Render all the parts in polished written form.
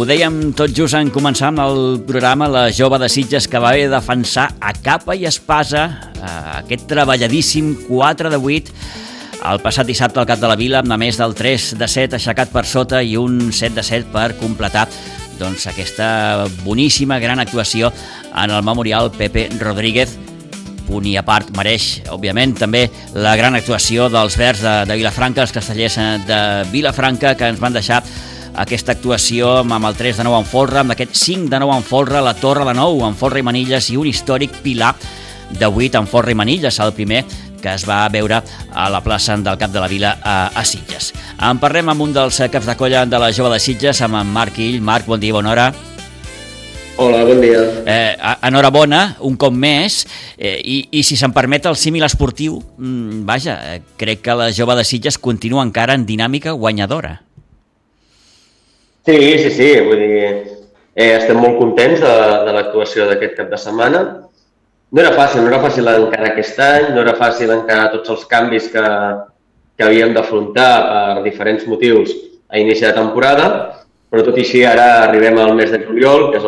dèiem tot just en començar amb el programa, la jove de Sitges que va haver de defensar a capa i espasa aquest treballadíssim 4 de 8 el passat dissabte al Cap de la Vila, amb a més del 3 de 7 aixecat per sota i un 7 de 7 per completar aquesta boníssima, gran actuació en el Memorial Pepe Rodríguez. Punt i a part mereix, òbviament, també la gran actuació dels verds de Vilafranca, els castellers de Vilafranca, que ens van deixar aquesta actuació amb el 3 de 9 en folre, amb aquest 5 de 9 en folre, la torre de 9 en folre i manilles i un històric pilar de 8 en folre i manilles, el primer que es va veure a la plaça del Cap de la Vila a Sitges. En parlem amb un dels caps de colla de la jove de Sitges, amb en Marc Ill. Marc, bon dia, bona hora. Hola, bon dia. Enhorabona, un cop més, i si se'm permet el símil esportiu, vaja, crec que la jove de Sitges continua encara en dinàmica guanyadora. Sí, vull dir, estem molt contents de l'actuació d'aquest cap de setmana. No era fàcil encara aquest any, no era fàcil encara tots els canvis que havíem d'afrontar per diferents motius a inici de temporada, però tot i així ara arribem al mes de juliol, que és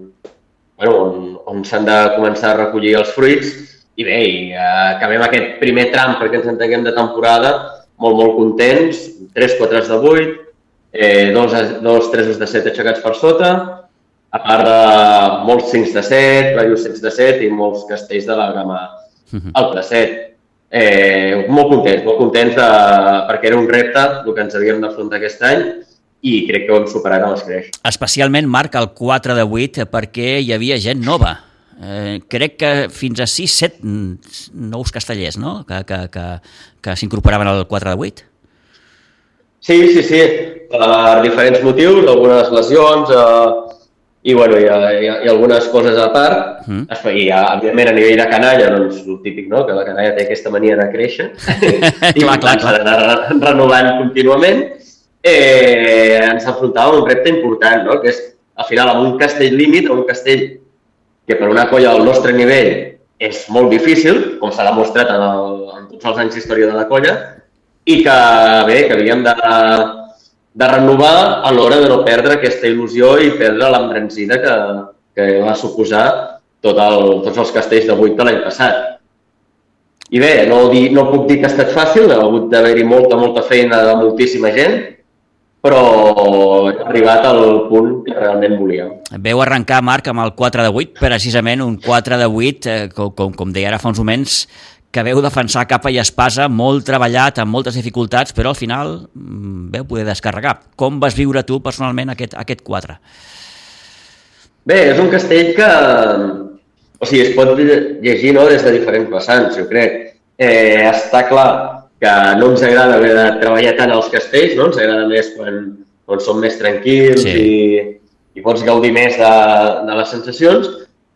on s'han de començar a recollir els fruits, i bé, acabem aquest primer tram perquè ens entenguem de temporada molt contents, 3 4 de 8, 2 3 de 7 aixecats per sota, a part de molts 5 de 7, ràdios 6 de 7 i molts castells de la gamma alta de 7. Molt contents perquè era un repte el que ens havíem d'afrontar aquest any i crec que ho hem superat amb escreix. Especialment, Marc, el 4 de 8, perquè hi havia gent nova. Crec que fins a 6-7 nous castellers, no?, que s'incorporaven al 4 de 8. Sí, per diferents motius, algunes lesions i algunes coses a part. I, evidentment, a nivell de canalla, doncs, el típic, no?, que la canalla té aquesta mania de créixer i s'ha d'anar renovant contínuament. Ens enfrontàvem a un repte important, no?, que és, al final, amb un castell límit, un castell que per una colla del nostre nivell és molt difícil, com s'ha demostrat en tots els anys d'història de la colla, i que havíem de renovar a l'hora de no perdre aquesta il·lusió i perdre l'embranzida que va suposar tots els castells de 8 de l'any passat. I bé, no puc dir que ha estat fàcil, ha hagut d'haver-hi molta feina de moltíssima gent, però he arribat al punt que realment volíem. Veu arrencar, Marc, amb el 4 de 8, precisament un 4 de 8, com deia ara fa uns moments, que veu defensar capa i espasa, molt treballat, amb moltes dificultats, però al final veu poder descarregar. Com vas viure tu personalment aquest 4? Bé, és un castell que es pot llegir, no?, des de diferents vessants, jo crec. Està clar que no ens agrada haver de treballar tant els castells, no? Ens agrada més quan som més tranquils i pots gaudir més de les sensacions.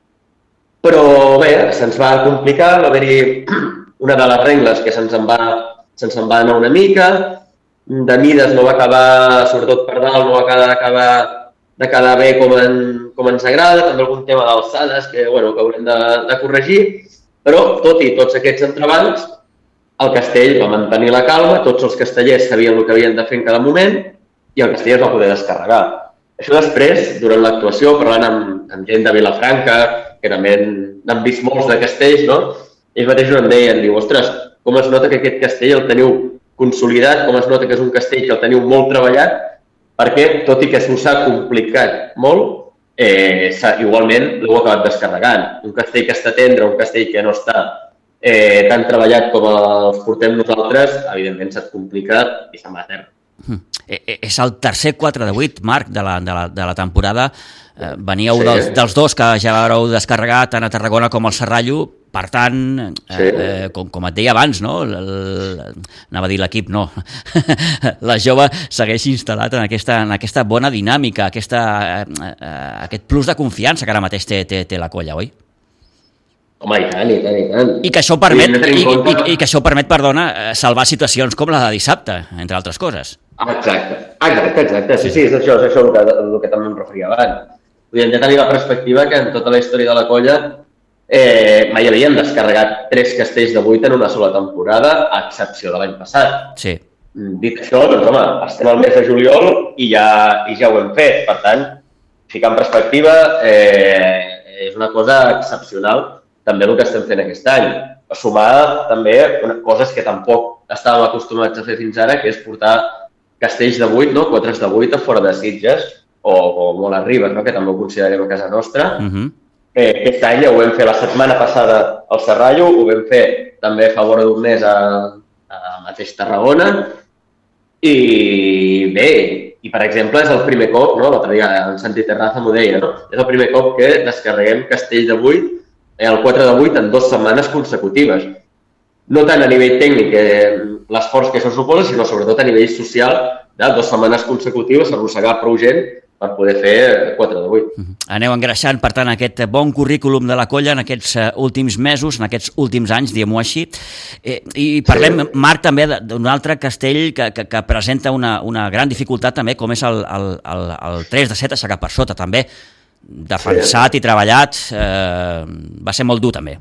Però bé, se'ns va complicar, va haver-hi una de les regles que se'ns en va anar una mica, de mides no va acabar, sobretot per dalt, no va acabar de quedar bé com ens agrada, també algun tema d'alçades que haurem de corregir, però tot i tots aquests entrebancs, el castell va mantenir la calma, tots els castellers sabien el que havien de fer en cada moment i el castell es va poder descarregar. Això després, durant l'actuació, parlant amb gent de Vilafranca, que també n'han vist molts de castells, no? Ells mateixos em deien, ostres, com es nota que aquest castell el teniu consolidat, com es nota que és un castell que el teniu molt treballat, perquè, tot i que s'us ha complicat molt, igualment l'heu acabat descarregant. Un castell que està tendre, un castell que no està tan treballat com els portem nosaltres, evidentment s'ha complicat i se'n va a terra. És el tercer 4 de 8, Marc, de la temporada. Veníeu dels dos que ja vareu descarregar tant a Tarragona com al Serrallo. Per tant, com et deia abans, no? Anava a dir l'equip, no. La jove segueix instal·lat en aquesta bona dinàmica, aquest plus de confiança que ara mateix té la colla, oi? Home, i tant. I que això permet, salvar situacions com la de dissabte, entre altres coses. Exacte. Sí, és això el que també em referia abans. Podríem ja tenir la perspectiva que en tota la història de la colla mai havien descarregat 3 castells de 8 en una sola temporada, a excepció de l'any passat. Sí. Dit això, doncs, home, estem al mes de juliol i ja ho hem fet. Per tant, ficar en perspectiva, és una cosa excepcional també el que estem fent aquest any. A sumar també coses que tampoc estàvem acostumats a fer fins ara, que és portar castells de 8, no? 4 de 8 a fora de Sitges, o molt a Ribes, no? Que també ho considerem a casa nostra. Aquest any ho vam fer la setmana passada al Serrallo, ho vam fer també a favor d'un mes a mateix Tarragona. I bé, i per exemple és el primer cop, no? L'altre dia en Santi Terraza m'ho deia, no? És el primer cop que descarreguem castell de 8, el 4 de 8 en 2 setmanes consecutives. No tant a nivell tècnic, l'esforç que això suposa, sinó sobretot a nivell social, de 2 setmanes consecutives, arrossegar prou gent per poder fer 4 de 8. Aneu engreixant, per tant, aquest bon currículum de la colla en aquests últims mesos, en aquests últims anys, diguem-ho així. I parlem, Marc, també d'un altre castell que presenta una gran dificultat també, com és el 3 de 7 aixecar per sota, també. Defensat i treballat, va ser molt dur també.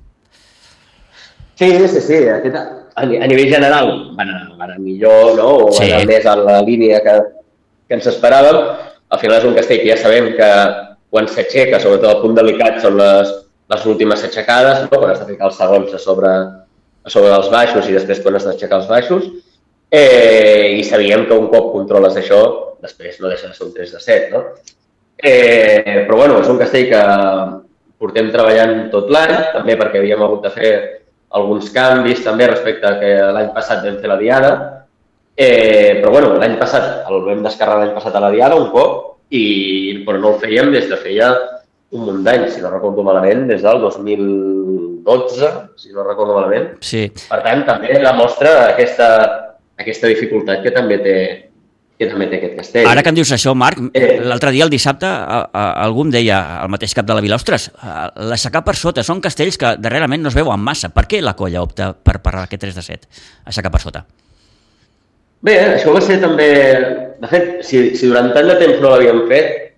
Sí. A nivell general van anar millor, no? O van anar més a la línia que ens esperàvem. Al final és un castell que ja sabem que quan s'aixeca, sobretot el punt delicat, són les últimes aixecades, no? Quan has de ficar els segons a sobre els baixos i després quan has d'aixecar els baixos. I sabíem que un cop controles això, després no deixa de ser un 3 de 7, no? Però bueno, és un castell que portem treballant tot l'any, també perquè havíem hagut de fer alguns canvis també respecte a que l'any passat vam fer la diada, però bueno, l'any passat el vam descarregar l'any passat a la diada un cop, però no el fèiem des de feia un munt d'anys, si no recordo malament, des del 2012, si no recordo malament. Sí. Per tant, també demostra aquesta dificultat que també té aquest castell. Ara que em dius això, Marc, l'altre dia, el dissabte, algú em deia, al mateix cap de la vila, ostres, l'aixecar per sota, són castells que darrerament no es veuen massa. Per què la colla opta per aquest 3 de 7, aixecar per sota? Bé, això va ser també... De fet, si durant tant de temps no l'havíem fet,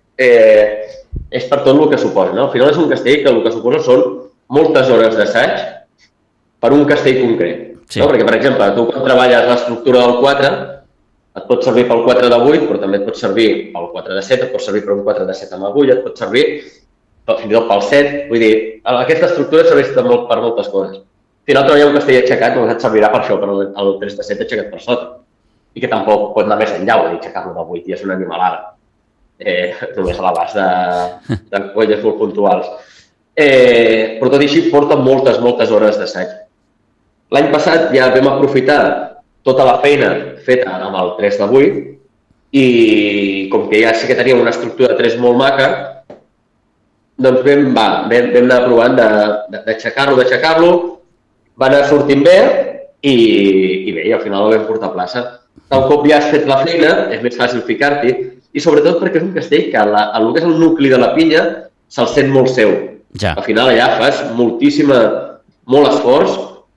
és per tot el que suposa, no? Al final és un castell que el que suposa són moltes hores d'assaig per un castell concret. Sí. No? Perquè, per exemple, tu quan treballes l'estructura del 4, et pot servir pel 4 de 8, però també et pot servir pel 4 de 7, et pot servir per un 4 de 7 amb agulla, et pot servir fins i tot pel 7. Vull dir, aquesta estructura serveix per moltes coses. Al final treballar un castell aixecat només et servirà per això, per el 3 de 7 aixecat per sota. I que tampoc pot anar més enllà, vull dir, aixecar-lo de 8 i és una animalada. Només a l'abast de colles molt puntuals. Però tot i així porta moltes hores d'assaig. L'any passat ja vam aprofitar tota la feina feta amb el 3 de 8 i com que ja sí que teníem una estructura de 3 molt maca, doncs vam anar provant d'aixecar-lo, va anar sortint bé i bé, i al final el vam portar a plaça. Un cop ja has fet la feina, és més fàcil ficar-t'hi i sobretot perquè és un castell que el que és el nucli de la pinya se'l sent molt seu. Ja. Al final allà fas molt esforç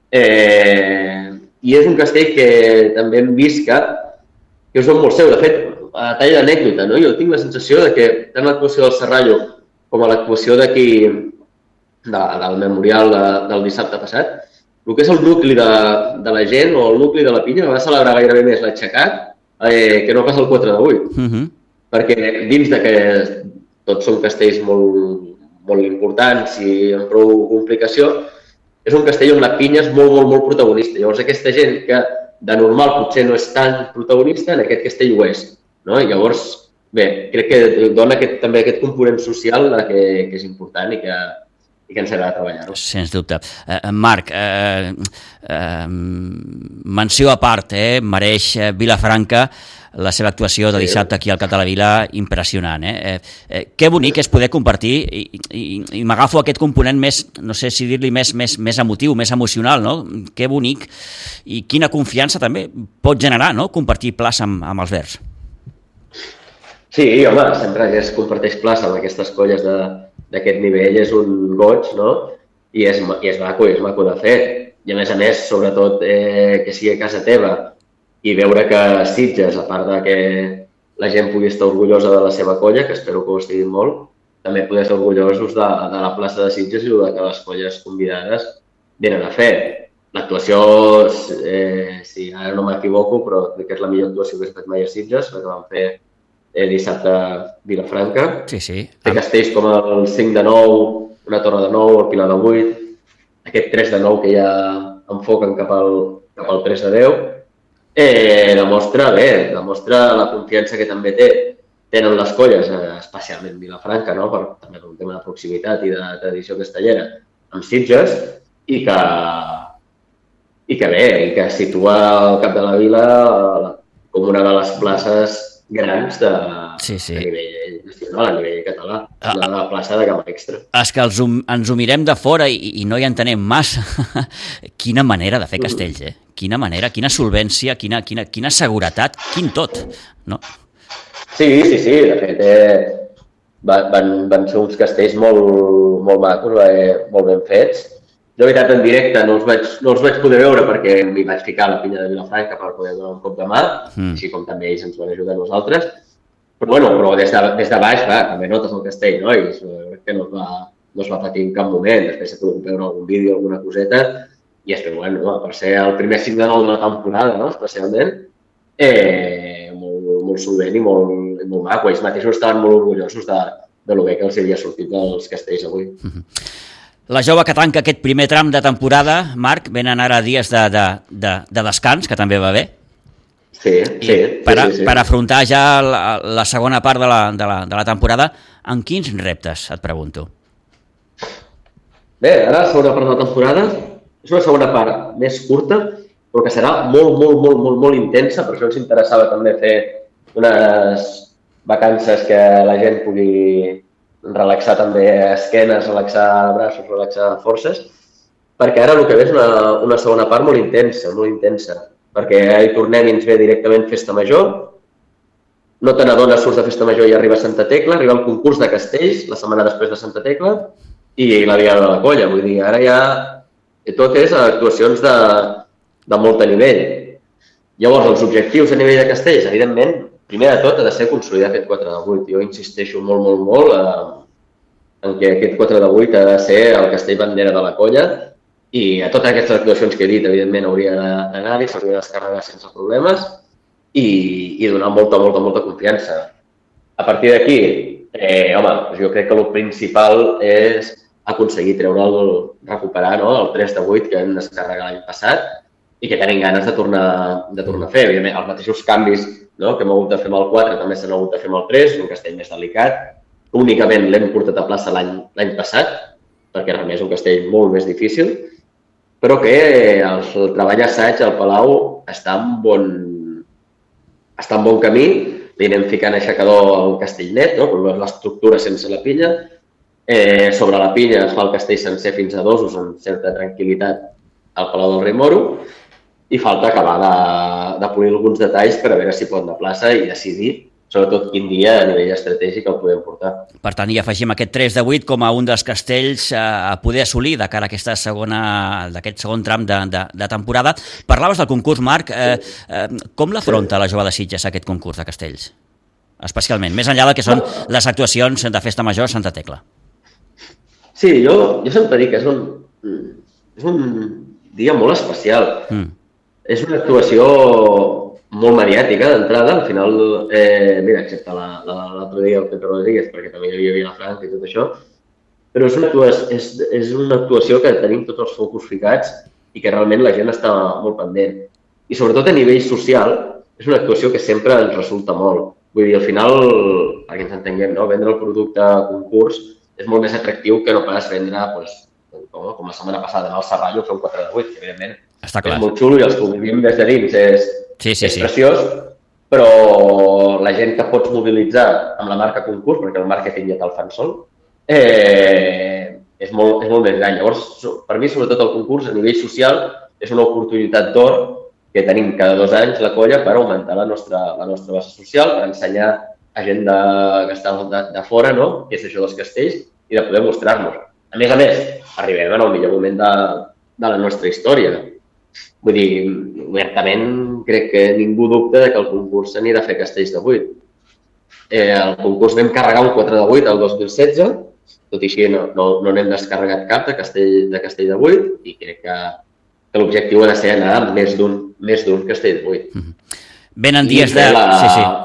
i és un castell que també hem vist que us veu molt seu. De fet, a tall d'anècdota, no? Jo tinc la sensació de que tant l'actuació del Serrallo com a l'actuació d'aquí del memorial del dissabte passat, el que és el nucli de la gent o el nucli de la pinya va celebrar gairebé més l'aixecat que no pas el 4 de 8. Perquè dins de que tots són castells molt importants i amb prou complicació, és un castell on la pinya és molt protagonista. Llavors aquesta gent que de normal potser no és tan protagonista, en aquest castell ho és. No? I llavors, bé, crec que dona també aquest component social que és important i que ens agrada treballar-ho. Sens dubte. Marc, menció a part, mereix Vilafranca la seva actuació de dissabte aquí al Cap de la Vila, impressionant. Que bonic és poder compartir i m'agafo aquest component més, no sé si dir-li més emotiu, més emocional, no? Que bonic i quina confiança també pot generar, no? Compartir plaça amb els verds. Sí, home, sempre que es comparteix plaça amb aquestes colles d'aquest nivell és un goig, no? I és maco de fer. I a més, sobretot que sigui a casa teva i veure que Sitges, a part de que la gent pugui estar orgullosa de la seva colla, que espero que ho estiguin molt, també poder ser orgullosos de la plaça de Sitges i de que les colles convidades venen a fer. L'actuació, si ara no m'equivoco, però crec que és la millor actuació que s'ha fet mai a Sitges, la que vam fer dissabte a Vilafranca. Sí. Té castells com el 5 de 9, una torre de 9, el Pilar de 8, aquest 3 de 9 que ja enfoquen cap al 3 de 10. Demostra la confiança que també tenen les colles, especialment Vilafranca, no? També per un tema de proximitat i de tradició castellera, amb Sitges, i que situa el Cap de la Vila com una de les places grans a nivell nacional, a nivell català, la plaça de Camp Extra. És que ens ho mirem de fora i no hi entenem massa. Quina manera de fer castells, Quina manera, quina solvència, quina seguretat, quin tot, no? Sí, de fet van ser uns castells molt macos, molt ben fets. De veritat, en directe no els vaig poder veure perquè m'hi vaig ficar a la pinya de Vilafranca per poder donar un cop de mà, així com també ells ens van ajudar a nosaltres. Però des de baix, també notes el castell, no? I crec que no es va patir en cap moment. Després s'ha pogut veure algun vídeo, alguna coseta, i és que, per ser el primer 5 de 9 de la temporada, no? Especialment, molt solvent i molt maco. Ells mateixos estaven molt orgullosos de lo bé que els havia sortit dels castells avui. La jove que tanca aquest primer tram de temporada, Marc, venen ara dies de descans, que també va bé. Sí. Per afrontar ja la segona part de la temporada, en quins reptes, et pregunto? Bé, ara la segona part de la temporada és una segona part més curta, però que serà molt intensa, per això ens interessava també fer unes vacances que la gent pugui relaxar també esquenes, relaxar braços, relaxar forces, perquè ara el que ve és una segona part molt intensa, perquè hi tornem i ens ve directament Festa Major, no te n'adones, surts de Festa Major i arriba a Santa Tecla, arriba el concurs de castells la setmana després de Santa Tecla i la Diada de la Colla, vull dir, ara ja tot és actuacions de molt nivell. Llavors, els objectius a nivell de castells, evidentment, primer de tot ha de ser consolidar aquest 4 de 8. Jo insisteixo molt en que aquest 4 de 8 ha de ser el castell bandera de la colla i a totes aquestes actuacions que he dit, evidentment, hauria d'anar-hi, s'hauria de descarregar sense problemes i donar molta confiança. A partir d'aquí, jo crec que el principal és aconseguir recuperar el 3 de 8 que hem descarregat l'any passat i que tenim ganes de tornar a fer. Evidentment, els mateixos canvis que hem hagut de fer amb el 4 també s'han hagut de fer amb el 3, un castell més delicat. Únicament l'hem portat a plaça l'any passat, perquè realment és un castell molt més difícil, però que el treball assaig al Palau està en bon camí. Li anem ficant aixecador al castell net, l'estructura sense la pinya. Sobre la pinya es fa el castell sencer fins a dosos amb certa tranquil·litat al Palau del Rei Moro i falta acabar de polir alguns detalls per a veure si pot anar a plaça i decidir, sobretot quin dia a nivell estratègic el podem portar. Per tant, hi afegim aquest 3 de 8 com a un dels castells a poder assolir de cara a aquest segon tram de temporada. Parlaves del concurs, Marc. Com l'afronta la jove de Sitges aquest concurs de castells? Especialment, més enllà del que són les actuacions de Festa Major a Santa Tecla. Sí, jo sempre dic que és un dia molt especial. És una actuació molt mediàtica d'entrada, al final, mira, excepte l'altre dia el Pepe Rodríguez, perquè també hi havia Vilafranca i tot això, però és una actuació que tenim tots els focus ficats i que realment la gent està molt pendent. I sobretot a nivell social, és una actuació que sempre ens resulta molt. Vull dir, al final, perquè ens entenguem, vendre el producte a concurs és molt més atractiu que no pas vendre, com la setmana passada, anar al Serrallo a fer un 4 de 8, que evidentment és molt xulo i els que ho vivim des de dins és preciós, però la gent que pots mobilitzar amb la marca concurs, perquè el màrqueting ja te'l fan sol, és molt més gran. Llavors, per mi, sobretot el concurs a nivell social és una oportunitat d'or que tenim cada 2 anys la colla per augmentar la nostra base social, per ensenyar a gent que està de fora, què és això dels castells, i de poder mostrar-nos. A més, arribem en el millor moment de la nostra història. Vull dir, obertament crec que ningú dubta que el concurs s'anirà a fer castells de 8. El concurs vam carregar un 4 de 8 el 2016, tot i així no n'hem descarregat cap de castell de 8 i crec que l'objectiu ha de ser anar amb més d'un castell de 8. Venen dies de...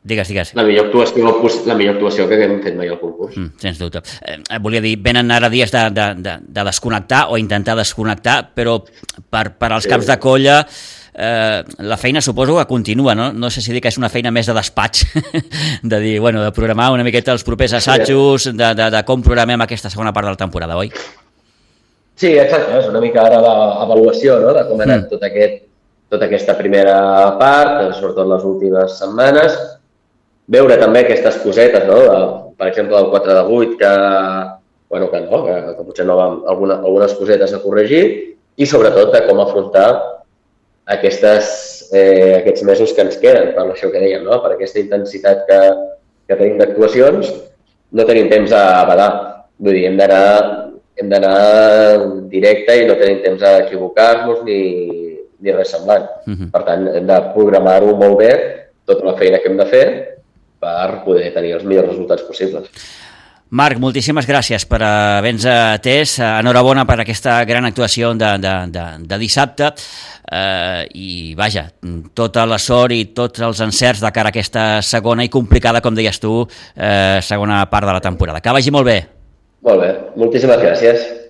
Digues. La millor actuació que hem fet mai al concurs. Sens dubte. Volia dir, venen ara dies de desconnectar o intentar desconnectar, però per als caps de colla la feina suposo que continua, no? No sé si dir que és una feina més de despatx, de dir, bueno, de programar una miqueta els propers assajos, de com programem aquesta segona part de la temporada, oi? Sí, exacte, és una mica ara l'avaluació, no?, de com ha anat tota aquesta primera part, sobretot les últimes setmanes, veure també aquestes cosetes, no?, per exemple, el 4 de 8, que potser no van algunes cosetes a corregir, i sobretot de com afrontar aquests mesos que ens queden, per això que dèiem, no?, per aquesta intensitat que tenim d'actuacions, no tenim temps a badar. Vull dir, hem d'anar directe i no tenim temps a equivocar-nos ni res semblant. Per tant, hem de programar-ho molt bé, tota la feina que hem de fer, per poder tenir els millors resultats possibles. Marc, moltíssimes gràcies per haver-nos atès. Enhorabona per aquesta gran actuació de dissabte. I vaja, tota la sort i tots els encerts de cara a aquesta segona i complicada, com deies tu, segona part de la temporada. Que vagi molt bé. Molt bé, moltíssimes gràcies.